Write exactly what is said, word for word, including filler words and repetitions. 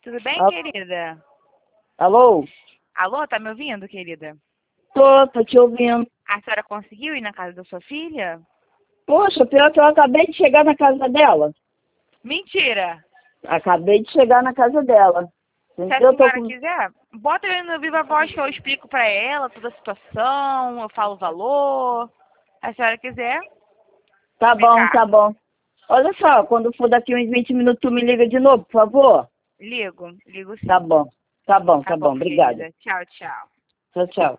Tudo bem, Al- querida? Alô? Alô, tá me ouvindo, querida? Tô, tô te ouvindo. A senhora conseguiu ir na casa da sua filha? Poxa, pior que eu acabei de chegar na casa dela. Mentira! Acabei de chegar na casa dela. Se a Eu tô senhora com... quiser, bota ele no Viva Voz que eu explico pra ela toda a situação, eu falo o valor. Se a senhora quiser, Tá vem bom, cá. tá bom. Olha só, quando for daqui uns vinte minutos, tu me liga de novo, por favor? Ligo, ligo sim. Tá bom, tá bom, Tá tá bom, bom. Obrigada. querida. Tchau, tchau. Tchau, tchau.